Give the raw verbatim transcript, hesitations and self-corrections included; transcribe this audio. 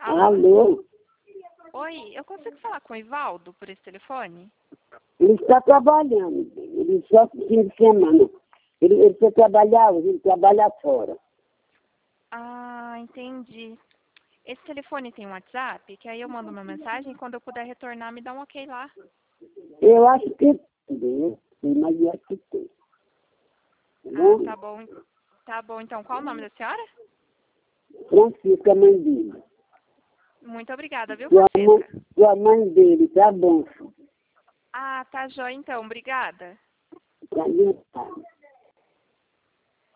Alô? Alô? Oi, eu consigo falar com o Ivaldo por esse telefone? Ele está trabalhando, ele só fim de semana. Ele, ele precisa trabalhar hoje, ele trabalha fora. Ah, entendi. Esse telefone tem um WhatsApp, que aí eu mando uma mensagem e quando eu puder retornar, me dá um ok lá. Eu acho que tem, mas eu acho que tem. Tá bom? Ah, tá bom. Tá bom, então. Qual o nome da senhora? Francisca, mãe dele. Muito obrigada, viu, Sua mãe, Francisca? sua mãe dele, tá bom. Ah, tá jóia, então. Obrigada. Tá bom.